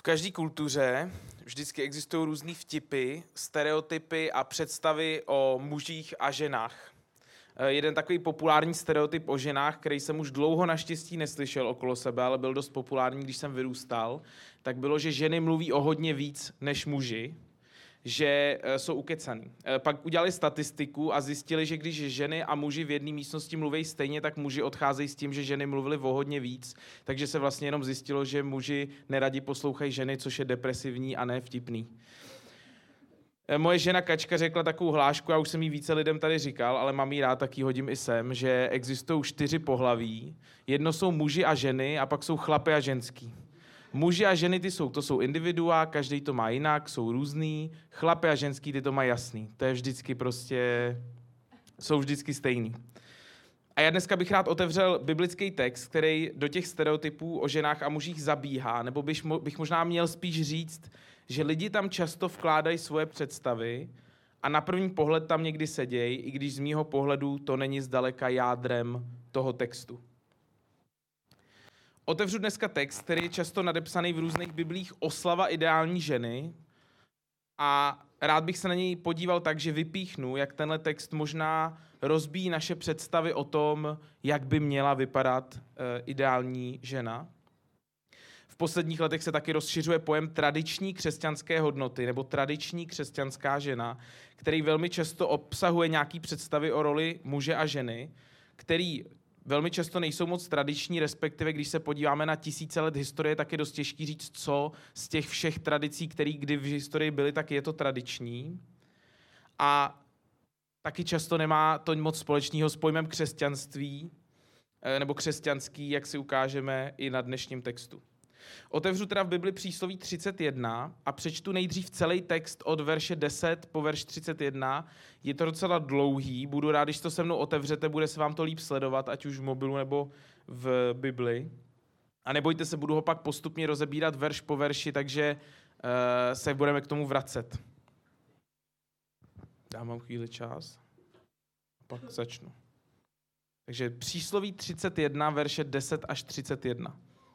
V každé kultuře vždycky existují různý vtipy, stereotypy a představy o mužích a ženách. Jeden takový populární stereotyp o ženách, který jsem už dlouho naštěstí neslyšel okolo sebe, ale byl dost populární, když jsem vyrůstal, tak bylo, že ženy mluví o hodně víc než muži, že jsou ukecaný. Pak udělali statistiku a zjistili, že když ženy a muži v jedné místnosti mluví stejně, tak muži odcházejí s tím, že ženy mluvily o hodně víc, takže se vlastně jenom zjistilo, že muži neradi poslouchají ženy, což je depresivní a ne vtipný. Moje žena Kačka řekla takovou hlášku, já už jsem jí více lidem tady říkal, ale mám jí rád, tak ji hodím i sem, že existují 4 pohlaví, jedno jsou muži a ženy a pak jsou chlapy a ženský. Muži a ženy to jsou individua, každý to má jinak, jsou různý, chlapy a ženský ty to mají jasný. To je vždycky jsou vždycky stejný. A já dneska bych rád otevřel biblický text, který do těch stereotypů o ženách a mužích zabíhá, nebo bych možná měl spíš říct, že lidi tam často vkládají svoje představy a na první pohled tam někdy sedějí, i když z mýho pohledu to není zdaleka jádrem toho textu. Otevřu dneska text, který je často nadepsaný v různých biblích oslava ideální ženy a rád bych se na něj podíval tak, že vypíchnu, jak tenhle text možná rozbíjí naše představy o tom, jak by měla vypadat ideální žena. V posledních letech se taky rozšiřuje pojem tradiční křesťanské hodnoty nebo tradiční křesťanská žena, který velmi často obsahuje nějaký představy o roli muže a ženy, který velmi často nejsou moc tradiční, respektive když se podíváme na tisíce let historie, tak je dost těžký říct, co z těch všech tradicí, které kdy v historii byly, tak je to tradiční. A taky často nemá to moc společného s pojmem křesťanství, nebo křesťanský, jak si ukážeme i na dnešním textu. Otevřu teda v Bibli přísloví 31 a přečtu nejdřív celý text od verše 10 po verš 31. Je to docela dlouhý, budu rád, když to se mnou otevřete, bude se vám to líp sledovat, ať už v mobilu nebo v Bibli. A nebojte se, budu ho pak postupně rozebírat verš po verši, takže se budeme k tomu vracet. Já mám chvíli čas a pak začnu. Takže přísloví 31, verše 10 až 31.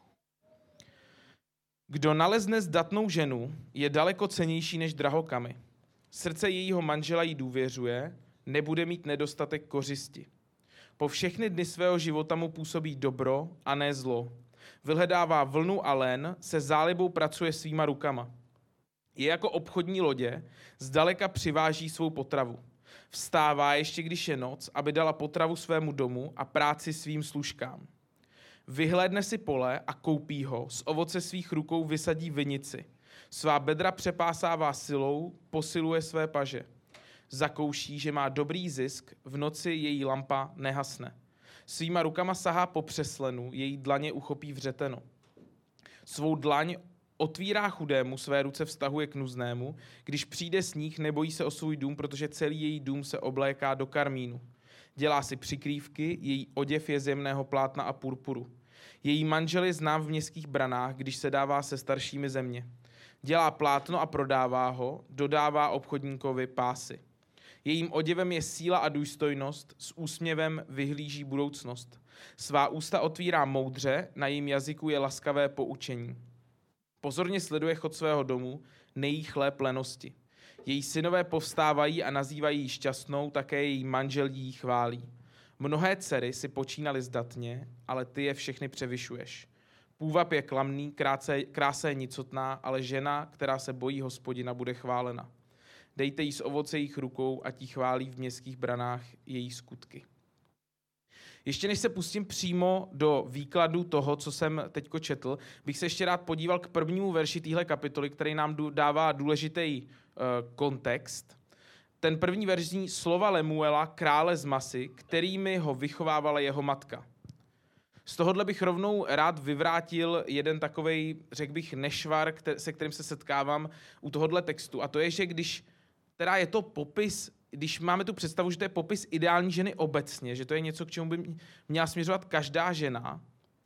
Kdo nalezne zdatnou ženu, je daleko cennější než drahokamy. Srdce jejího manžela jí důvěřuje, nebude mít nedostatek kořisti. Po všechny dny svého života mu působí dobro a ne zlo. Vyhledává vlnu a len, se zálibou pracuje svýma rukama. Je jako obchodní lodě, zdaleka přiváží svou potravu. Vstává ještě když je noc, aby dala potravu svému domu a práci svým služkám. Vyhlédne si pole a koupí ho, z ovoce svých rukou vysadí vinici. Svá bedra přepásává silou, posiluje své paže. Zakouší, že má dobrý zisk, v noci její lampa nehasne. Svýma rukama sahá po přeslenu, její dlaně uchopí vřeteno. Svou dlaň otvírá chudému, své ruce vztahuje k nuznému. Když přijde sníh, nebojí se o svůj dům, protože celý její dům se obléká do karmínu. Dělá si přikrývky, její oděv je z jemného plátna a purpuru. Její manžel je znám v městských branách, když se dává se staršími země. Dělá plátno a prodává ho, dodává obchodníkovi pásy. Jejím oděvem je síla a důstojnost, s úsměvem vyhlíží budoucnost. Svá ústa otvírá moudře, na jejím jazyku je laskavé poučení. Pozorně sleduje chod svého domu, nejí chléb lenosti. Její synové povstávají a nazývají ji šťastnou, také její manžel jí chválí. Mnohé dcery si počínaly zdatně, ale ty je všechny převyšuješ. Půvab je klamný, krása je nicotná, ale žena, která se bojí Hospodina, bude chválena. Dejte jí z ovoce jejich rukou, ať jí chválí v městských branách její skutky. Ještě než se pustím přímo do výkladu toho, co jsem teďko četl, bych se ještě rád podíval k prvnímu verši téhle kapitoly, který nám dává důležitý kontext. Ten první verš zní slova Lemuela, krále z Masy, kterými ho vychovávala jeho matka. Z tohohle bych rovnou rád vyvrátil jeden takovej, řekl bych, nešvar, se kterým se setkávám u tohohle textu. A to je, že když teda je to popis, když máme tu představu, že to je popis ideální ženy obecně, že to je něco, k čemu by měla směřovat každá žena,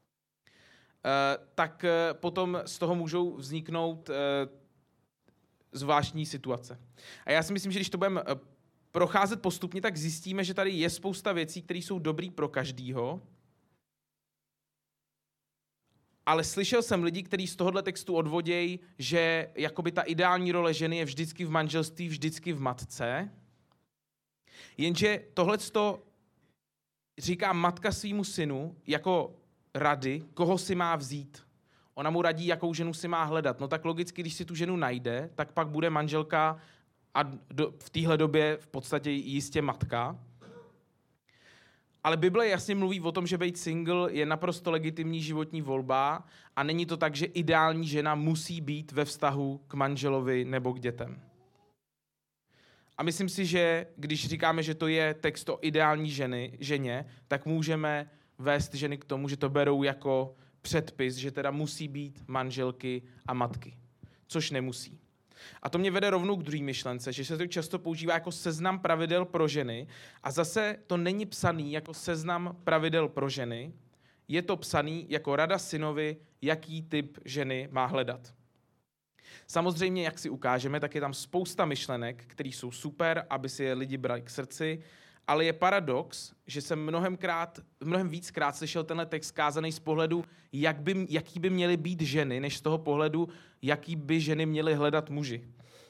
tak potom z toho můžou vzniknout zvláštní situace. A já si myslím, že když to budeme procházet postupně, tak zjistíme, že tady je spousta věcí, které jsou dobrý pro každýho, Ale slyšel jsem lidi, kteří z tohohle textu odvodějí, že jakoby ta ideální role ženy je vždycky v manželství, vždycky v matce. Jenže tohleto říká matka svýmu synu jako rady, koho si má vzít. Ona mu radí, jakou ženu si má hledat. No tak logicky, když si tu ženu najde, tak pak bude manželka a v téhle době v podstatě jistě matka. Ale Bible jasně mluví o tom, že být single je naprosto legitimní životní volba a není to tak, že ideální žena musí být ve vztahu k manželovi nebo k dětem. A myslím si, že když říkáme, že to je text o ideální ženě, tak můžeme vést ženy k tomu, že to berou jako předpis, že teda musí být manželky a matky, což nemusí. A to mě vede rovnou k druhé myšlence, že se to často používá jako seznam pravidel pro ženy a zase to není psaný jako seznam pravidel pro ženy, je to psaný jako rada synovi, jaký typ ženy má hledat. Samozřejmě, jak si ukážeme, tak je tam spousta myšlenek, které jsou super, aby si je lidi brali k srdci, ale je paradox, že jsem mnohem víckrát slyšel tenhle text kázaný z pohledu, jaký by měly být ženy, než z toho pohledu, jaký by ženy měly hledat muži.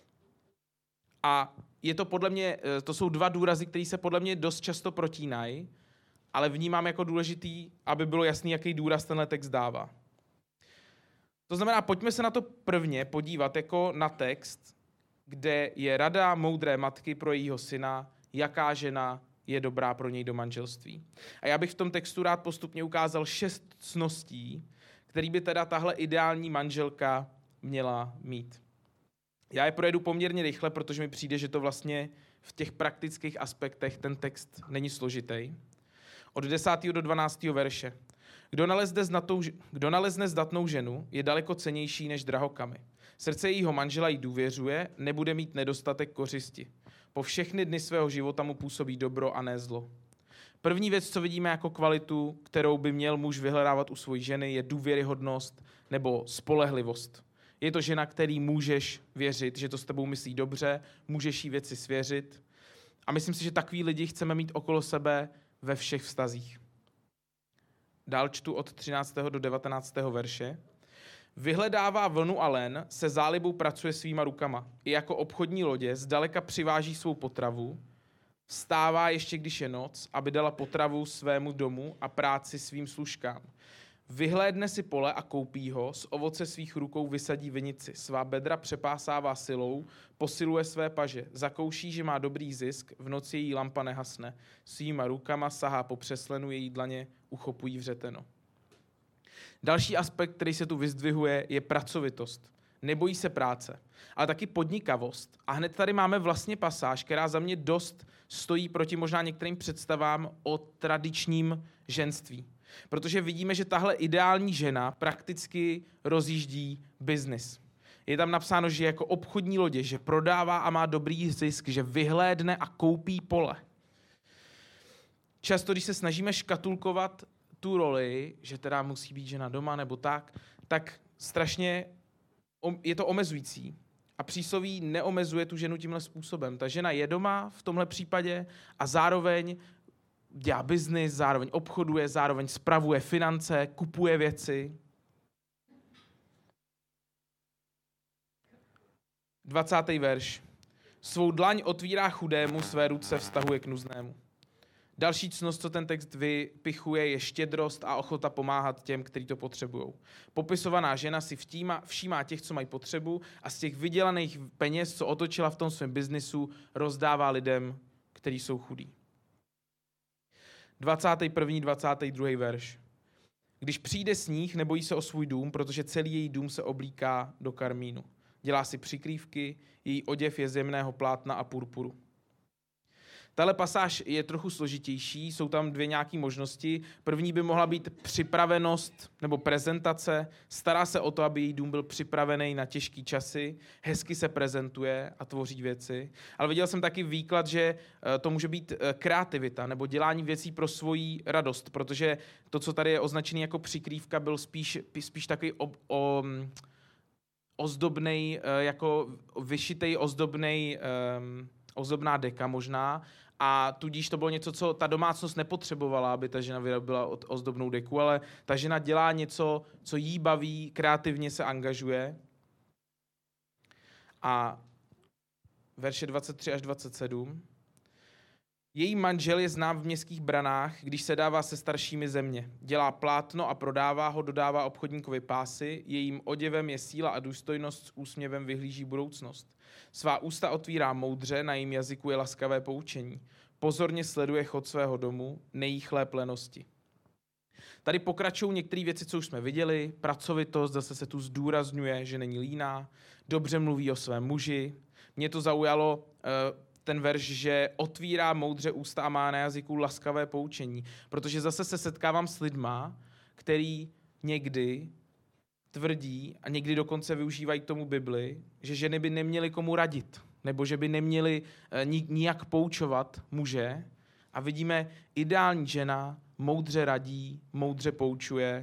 A je to podle mě, to jsou dva důrazy, které se podle mě dost často protínají, ale vnímám jako důležitý, aby bylo jasný, jaký důraz tenhle text dává. To znamená, pojďme se na to prvně podívat jako na text, kde je rada moudré matky pro jejího syna, jaká žena je dobrá pro něj do manželství. A já bych v tom textu rád postupně ukázal 6 ctností, který by teda tahle ideální manželka měla mít. Já je projedu poměrně rychle, protože mi přijde, že to vlastně v těch praktických aspektech ten text není složitý. Od 10. do 12. verše. Kdo nalezne zdatnou ženu, je daleko cennější než drahokamy. Srdce jejího manžela jí důvěřuje, nebude mít nedostatek kořisti. Po všechny dny svého života mu působí dobro a ne zlo. První věc, co vidíme jako kvalitu, kterou by měl muž vyhledávat u své ženy, je důvěryhodnost nebo spolehlivost. Je to žena, který můžeš věřit, že to s tebou myslí dobře, můžeš jí věci svěřit. A myslím si, že takový lidi chceme mít okolo sebe ve všech vztazích. Dál čtu od 13. do 19. verše. Vyhledává vlnu a len, se zálibou pracuje svýma rukama. I jako obchodní lodě zdaleka přiváží svou potravu, vstává ještě, když je noc, aby dala potravu svému domu a práci svým služkám. Vyhlédne si pole a koupí ho, z ovoce svých rukou vysadí vinici, svá bedra přepásává silou, posiluje své paže, zakouší, že má dobrý zisk, v noci její lampa nehasne, svýma rukama sahá po přeslenu, její dlaně uchopují vřeteno. Další aspekt, který se tu vyzdvihuje, je pracovitost. Nebojí se práce, ale taky podnikavost. A hned tady máme vlastně pasáž, která za mě dost stojí proti možná některým představám o tradičním ženství. Protože vidíme, že tahle ideální žena prakticky rozjíždí biznis. Je tam napsáno, že jako obchodní lodě, že prodává a má dobrý zisk, že vyhlédne a koupí pole. Často, když se snažíme škatulkovat tu roli, že teda musí být žena doma nebo tak strašně je to omezující. A přísloví neomezuje tu ženu tímhle způsobem. Ta žena je doma v tomhle případě a zároveň dělá biznis, zároveň obchoduje, zároveň spravuje finance, kupuje věci. 20. verš. Svou dlaň otvírá chudému, své ruce vztahuje k nuznému. Další ctnost, co ten text vypichuje, je štědrost a ochota pomáhat těm, kteří to potřebují. Popisovaná žena si všímá těch, co mají potřebu a z těch vydělaných peněz, co otočila v tom svém biznisu, rozdává lidem, kteří jsou chudí. 21. 22. verš. Když přijde sníh, nebojí se o svůj dům, protože celý její dům se oblíká do karmínu. Dělá si přikrývky, její oděv je z jemného plátna a purpuru. Tahle pasáž je trochu složitější, jsou tam 2 nějaké možnosti. První by mohla být připravenost nebo prezentace. Stará se o to, aby její dům byl připravený na těžké časy, hezky se prezentuje a tvoří věci. Ale viděl jsem taky výklad, že to může být kreativita nebo dělání věcí pro svoji radost, protože to, co tady je označené jako přikrývka, byl spíš takový ozdobnej, jako vyšitej ozdobná deka možná, a tudíž to bylo něco, co ta domácnost nepotřebovala, aby ta žena vyrobila ozdobnou deku, ale ta žena dělá něco, co jí baví, kreativně se angažuje. A verše 23 až 27. Její manžel je znám v městských branách, když se dává se staršími země. Dělá plátno a prodává ho, dodává obchodníkovi pásy, jejím oděvem je síla a důstojnost, s úsměvem vyhlíží budoucnost. Svá ústa otvírá moudře, na jejím jazyku je laskavé poučení. Pozorně sleduje chod svého domu, nejí chléb lenosti. Tady pokračují některé věci, co už jsme viděli. Pracovitost, zase se tu zdůrazňuje, že není líná. Dobře mluví o svém muži. Mě to zaujalo ten verš, že otvírá moudře ústa a má na jazyku laskavé poučení. Protože zase se setkávám s lidma, který někdy tvrdí a někdy dokonce využívají k tomu Bibli, že ženy by neměly komu radit, nebo že by neměly nijak poučovat muže. A vidíme, ideální žena moudře radí, moudře poučuje,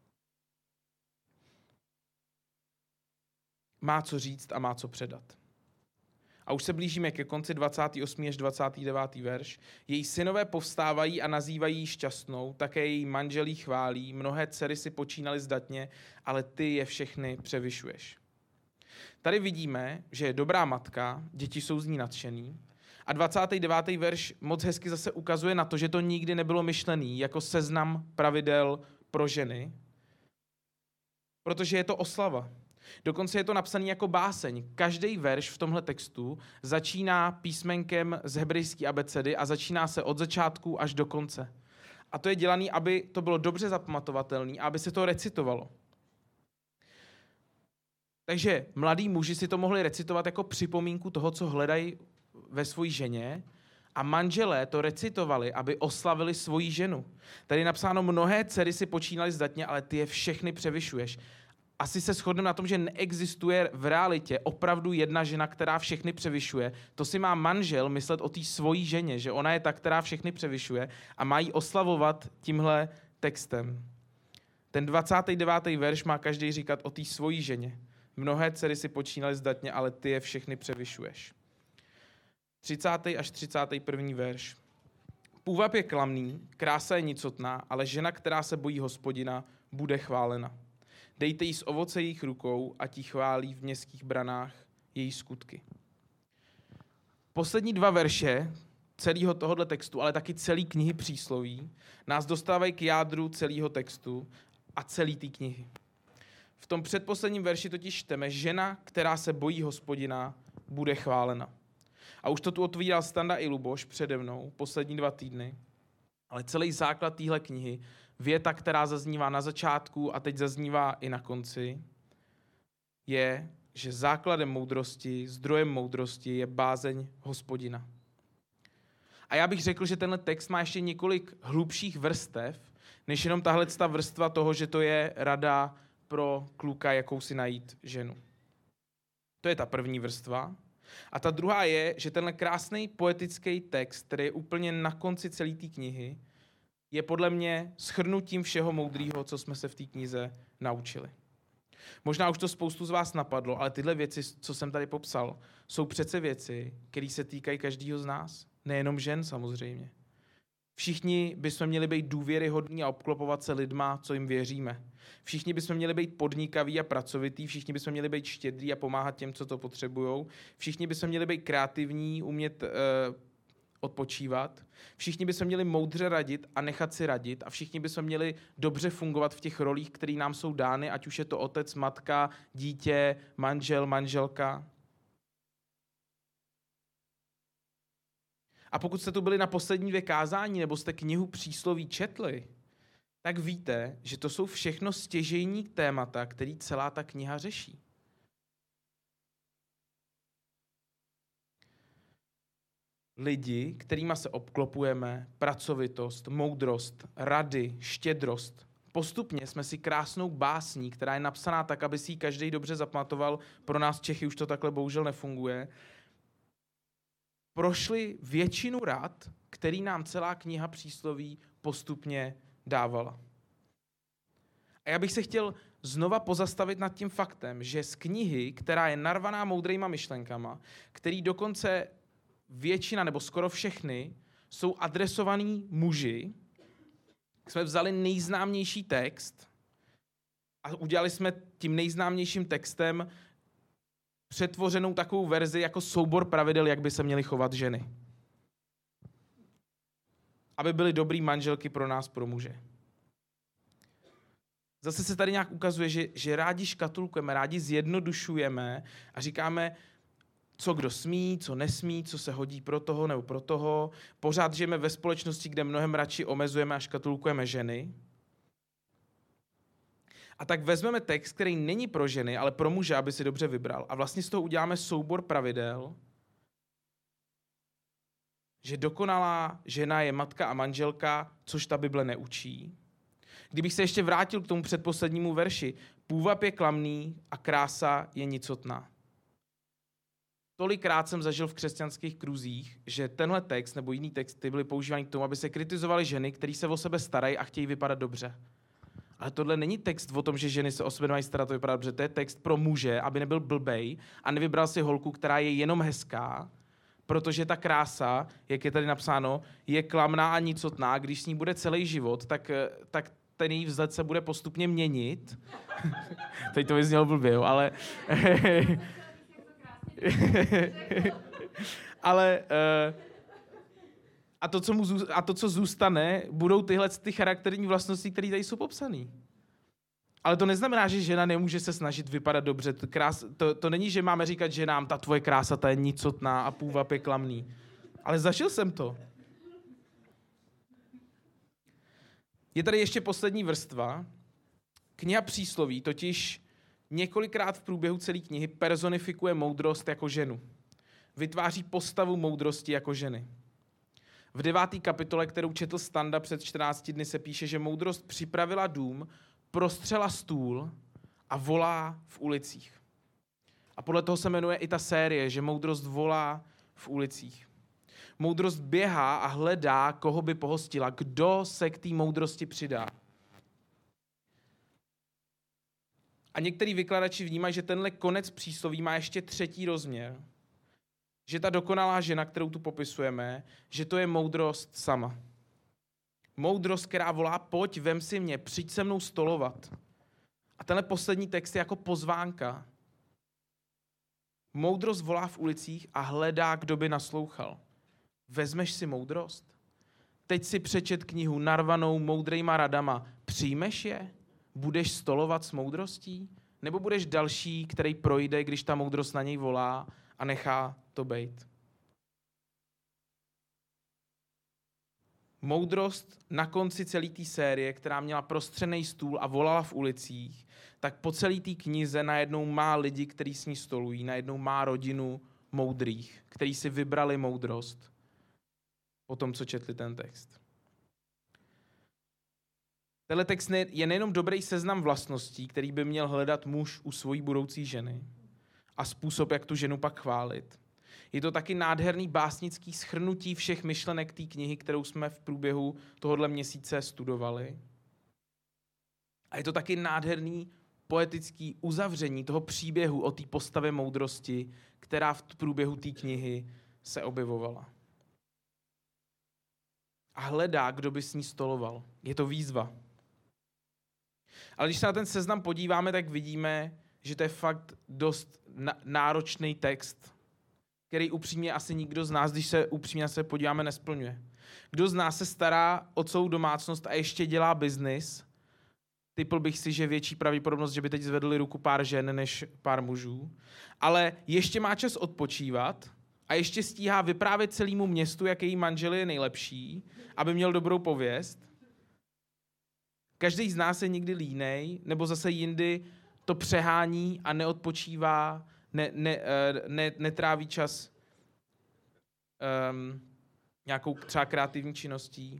má co říct a má co předat. A už se blížíme ke konci 28. až 29. verš. Její synové povstávají a nazývají ji šťastnou, také její manželí chválí, mnohé dcery si počínaly zdatně, ale ty je všechny převyšuješ. Tady vidíme, že je dobrá matka, děti jsou z ní nadšený. A 29. verš moc hezky zase ukazuje na to, že to nikdy nebylo myšlený jako seznam pravidel pro ženy, protože je to oslava. Dokonce je to napsaný jako báseň. Každý verš v tomhle textu začíná písmenkem z hebrejské abecedy a začíná se od začátku až do konce. A to je dělané, aby to bylo dobře zapamatovatelné a aby se to recitovalo. Takže mladí muži si to mohli recitovat jako připomínku toho, co hledají ve své ženě, a manželé to recitovali, aby oslavili svoji ženu. Tady je napsáno, mnohé dcery si počínaly zdatně, ale ty je všechny převyšuješ. Asi se shodneme na tom, že neexistuje v realitě opravdu jedna žena, která všechny převyšuje. To si má manžel myslet o té svojí ženě, že ona je ta, která všechny převyšuje a má jí oslavovat tímhle textem. Ten 29. verš má každý říkat o té svojí ženě. Mnohé dcery si počínaly zdatně, ale ty je všechny převyšuješ. 30. až 31. verš. Půvab je klamný, krása je nicotná, ale žena, která se bojí Hospodina, bude chválena. Dejte jí z ovoce jejich rukou, ať jí chválí v městských branách její skutky. Poslední dva verše celého tohoto textu, ale taky celé knihy Přísloví, nás dostávají k jádru celého textu a celé té knihy. V tom předposledním verši totiž čteme, žena, která se bojí Hospodina, bude chválena. A už to tu otvíral Standa i Luboš přede mnou poslední 2 týdny, ale celý základ téhle knihy, věta, která zaznívá na začátku a teď zaznívá i na konci, je, že základem moudrosti, zdrojem moudrosti je bázeň Hospodina. A já bych řekl, že tenhle text má ještě několik hlubších vrstev, než jenom tahle vrstva toho, že to je rada pro kluka, jakou si najít ženu. To je ta první vrstva. A ta druhá je, že tenhle krásný poetický text, který je úplně na konci celé té knihy, je podle mě shrnutím všeho moudrého, co jsme se v té knize naučili. Možná už to spoustu z vás napadlo, ale tyhle věci, co jsem tady popsal, jsou přece věci, které se týkají každého z nás. Nejenom žen samozřejmě. Všichni bychom měli být důvěryhodní a obklopovat se lidma, co jim věříme. Všichni bychom měli být podnikaví a pracovitý, všichni bychom měli být štědrý a pomáhat těm, co to potřebujou. Všichni bychom měli být kreativní, umět odpočívat. Všichni bychom měli moudře radit a nechat si radit a všichni bychom měli dobře fungovat v těch rolích, které nám jsou dány, ať už je to otec, matka, dítě, manžel, manželka. A pokud jste tu byli na poslední 2 kázání nebo jste knihu Přísloví četli, tak víte, že to jsou všechno stěžejní témata, který celá ta kniha řeší. Lidi, kterýma se obklopujeme, pracovitost, moudrost, rady, štědrost. Postupně jsme si krásnou básní, která je napsaná tak, aby si ji každý dobře zapamatoval. Pro nás Čechy už to takhle bohužel nefunguje. Prošli většinu rad, který nám celá kniha Přísloví postupně dávala. A já bych se chtěl znova pozastavit nad tím faktem, že z knihy, která je narvaná moudrýma myšlenkama, který dokonce většina nebo skoro všechny jsou adresovaný muži. Jsme vzali nejznámější text a udělali jsme tím nejznámějším textem přetvořenou takovou verzi jako soubor pravidel, jak by se měly chovat ženy. Aby byly dobrý manželky pro nás, pro muže. Zase se tady nějak ukazuje, že rádi škatulkujeme, rádi zjednodušujeme a říkáme, co kdo smí, co nesmí, co se hodí pro toho nebo pro toho. Pořád žijeme ve společnosti, kde mnohem radši omezujeme a škatulkujeme ženy. A tak vezmeme text, který není pro ženy, ale pro muže, aby si dobře vybral. A vlastně z toho uděláme soubor pravidel, že dokonalá žena je matka a manželka, což ta Bible neučí. Kdybych se ještě vrátil k tomu předposlednímu verši, půvab je klamný a krása je nicotná. Tolikrát jsem zažil v křesťanských kruzích, že tenhle text nebo jiný texty byly používány k tomu, aby se kritizovaly ženy, které se o sebe starají a chtějí vypadat dobře. Ale tohle není text o tom, že ženy se o sebe mají starat a vypadat dobře. To je text pro muže, aby nebyl blbej a nevybral si holku, která je jenom hezká, protože ta krása, jak je tady napsáno, je klamná a nicotná. Když s ní bude celý život, tak ten její vzhled se bude postupně měnit. Teď to vyznělo blbě, ale... ale a to, co zůstane, budou tyhle ty charakterní vlastnosti, které tady jsou popsané. Ale to neznamená, že žena nemůže se snažit vypadat dobře. To není, že máme říkat ženám, ta tvoje krása, ta je nicotná a půvab je klamný. Ale zažil jsem to. Je tady ještě poslední vrstva. Kniha Přísloví totiž několikrát v průběhu celé knihy personifikuje moudrost jako ženu. Vytváří postavu moudrosti jako ženy. V 9. kapitole, kterou četl Standa před 14 dny, se píše, že moudrost připravila dům, prostřela stůl a volá v ulicích. A podle toho se jmenuje i ta série, že moudrost volá v ulicích. Moudrost běhá a hledá, koho by pohostila, kdo se k té moudrosti přidá. A některý vykladači vnímají, že tenhle konec přísloví má ještě třetí rozměr. Že ta dokonalá žena, kterou tu popisujeme, že to je moudrost sama. Moudrost, která volá, pojď, vem si mě, přijď se mnou stolovat. A tenhle poslední text je jako pozvánka. Moudrost volá v ulicích a hledá, kdo by naslouchal. Vezmeš si moudrost? Teď si přečet knihu narvanou moudrejma radama. Přijmeš je? Budeš stolovat s moudrostí? Nebo budeš další, který projde, když ta moudrost na něj volá a nechá to bejt? Moudrost na konci celé té série, která měla prostřený stůl a volala v ulicích, tak po celé té knize najednou má lidi, kteří s ní stolují, najednou má rodinu moudrých, kteří si vybrali moudrost po tom, co četli ten text. Tenhle text je nejenom dobrý seznam vlastností, který by měl hledat muž u svojí budoucí ženy a způsob, jak tu ženu pak chválit. Je to taky nádherný básnický shrnutí všech myšlenek té knihy, kterou jsme v průběhu tohohle měsíce studovali. A je to taky nádherný poetický uzavření toho příběhu o té postavě moudrosti, která v průběhu té knihy se objevovala. A hledá, kdo by s ní stoloval. Je to výzva. Ale když se na ten seznam podíváme, tak vidíme, že to je fakt dost náročný text, který upřímně asi nikdo z nás, když se upřímně se podíváme, nesplňuje. Kdo z nás se stará o celou domácnost a ještě dělá biznis, typl bych si, že větší pravděpodobnost, že by teď zvedli ruku pár žen než pár mužů, ale ještě má čas odpočívat a ještě stíhá vyprávět celému městu, jak její manžel je nejlepší, aby měl dobrou pověst. Každý z nás je někdy línej, nebo zase jindy to přehání a neodpočívá, netráví čas nějakou třeba kreativní činností.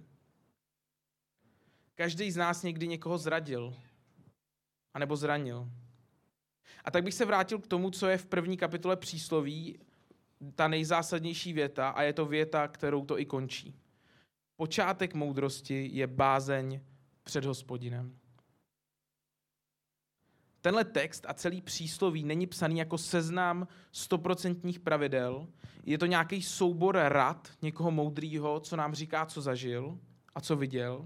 Každý z nás někdy někoho zradil, anebo zranil. A tak bych se vrátil k tomu, co je v 1. kapitole Přísloví, ta nejzásadnější věta, a je to věta, kterou to i končí. Počátek moudrosti je bázeň před Hospodinem. Tenhle text a celý přísloví není psaný jako seznam 100% pravidel. Je to nějaký soubor rad někoho moudrýho, co nám říká, co zažil a co viděl.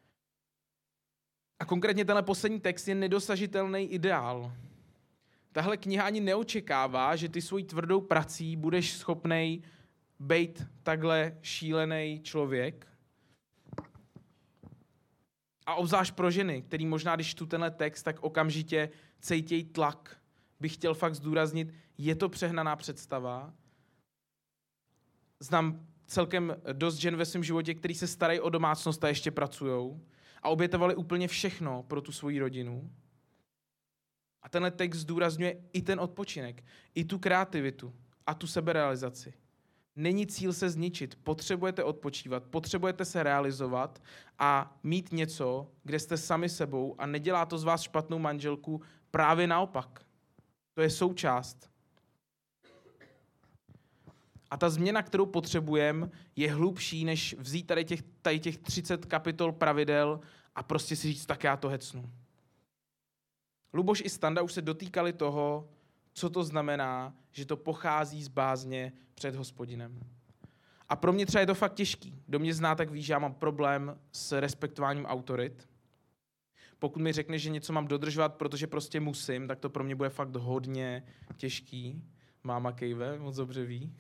A konkrétně tenhle poslední text je nedosažitelný ideál. Tahle kniha ani neočekává, že ty svojí tvrdou prací budeš schopnej být takhle šílený člověk. A obzvlášť pro ženy, který možná, když čtu tenhle text, tak okamžitě cítějí tlak. Bych chtěl fakt zdůraznit, je to přehnaná představa. Znám celkem dost žen ve svém životě, který se starají o domácnost a ještě pracujou a obětovali úplně všechno pro tu svoji rodinu. A tenhle text zdůrazňuje i ten odpočinek, i tu kreativitu a tu seberealizaci. Není cíl se zničit, potřebujete odpočívat, potřebujete se realizovat a mít něco, kde jste sami sebou a nedělá to z vás špatnou manželku, právě naopak. To je součást. A ta změna, kterou potřebujeme, je hlubší, než vzít tady těch 30 kapitol pravidel a prostě si říct, tak já to hecnu. Luboš i Standa už se dotýkali toho, co to znamená, že to pochází z bázně před Hospodinem. A pro mě třeba je to fakt těžký. Kdo mě zná, tak ví, že já mám problém s respektováním autorit. Pokud mi řekne, že něco mám dodržovat, protože prostě musím, tak to pro mě bude fakt hodně těžký. Máma kejve, moc dobře ví.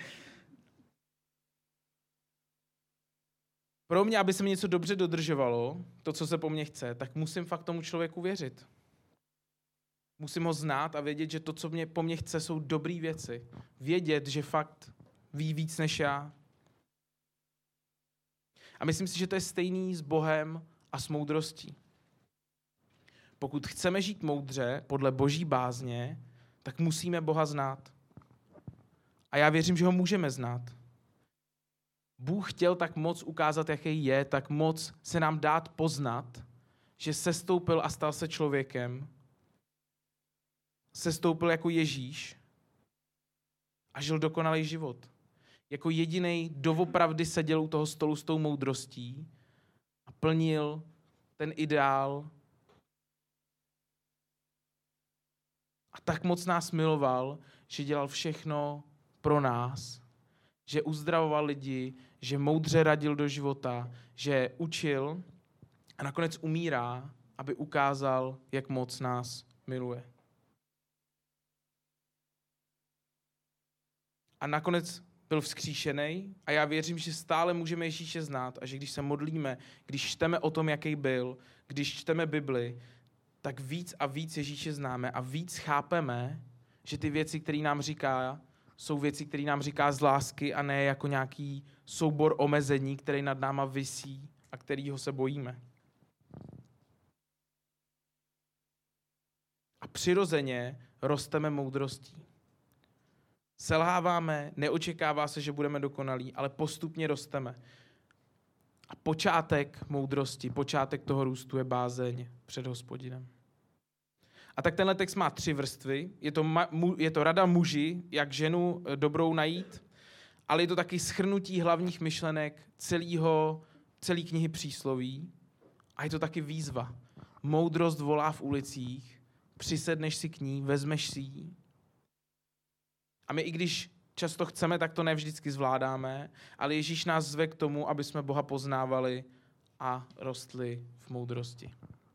Pro mě, aby se mi něco dobře dodržovalo, to, co se po mně chce, tak musím fakt tomu člověku věřit. Musím ho znát a vědět, že to, co po mně chce, jsou dobré věci. Vědět, že fakt ví víc než já. A myslím si, že to je stejný s Bohem a s moudrostí. Pokud chceme žít moudře podle Boží bázně, tak musíme Boha znát. A já věřím, že ho můžeme znát. Bůh chtěl tak moc ukázat, jaký je, tak moc se nám dát poznat, že sestoupil a stal se člověkem, sestoupil jako Ježíš a žil dokonalý život. Jako jedinej doopravdy seděl u toho stolu s tou moudrostí a plnil ten ideál. A tak moc nás miloval, že dělal všechno pro nás, že uzdravoval lidi, že moudře radil do života, že učil a nakonec umírá, aby ukázal, jak moc nás miluje. A nakonec byl vzkříšený a já věřím, že stále můžeme Ježíše znát a že když se modlíme, když čteme o tom, jaký byl, když čteme Bibli, tak víc a víc Ježíše známe a víc chápeme, že ty věci, které nám říká, jsou věci, které nám říká z lásky a ne jako nějaký soubor omezení, který nad náma visí a kterýho se bojíme. A přirozeně rosteme moudrostí. Selháváme, neočekává se, že budeme dokonalí, ale postupně rosteme. A počátek moudrosti, počátek toho růstu je bázeň před Hospodinem. A tak tenhle text má 3 vrstvy. Je to rada muži, jak ženu dobrou najít, ale je to taky shrnutí hlavních myšlenek celé knihy přísloví. A je to taky výzva. Moudrost volá v ulicích, přisedneš si k ní, vezmeš si ji. A my, i když často chceme, tak to ne vždycky zvládáme, ale Ježíš nás zve k tomu, aby jsme Boha poznávali a rostli v moudrosti.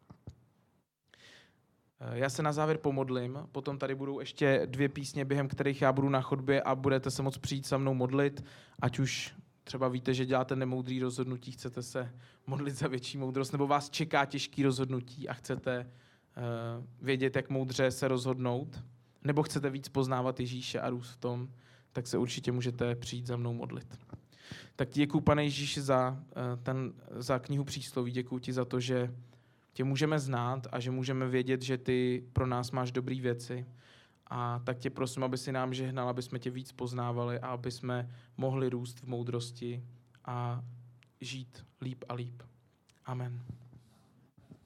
Já se na závěr pomodlím, potom tady budou ještě 2 písně, během kterých já budu na chodbě a budete se moct přijít se mnou modlit, ať už třeba víte, že děláte nemoudrý rozhodnutí, chcete se modlit za větší moudrost, nebo vás čeká těžký rozhodnutí a chcete vědět, jak moudře se rozhodnout, nebo chcete víc poznávat Ježíše a růst v tom, tak se určitě můžete přijít za mnou modlit. Tak ti děkuju, Pane Ježíši, za knihu přísloví, děkuju ti za to, že tě můžeme znát a že můžeme vědět, že ty pro nás máš dobré věci. A tak tě prosím, aby si nám žehnal, aby jsme tě víc poznávali a aby jsme mohli růst v moudrosti a žít líp a líp. Amen.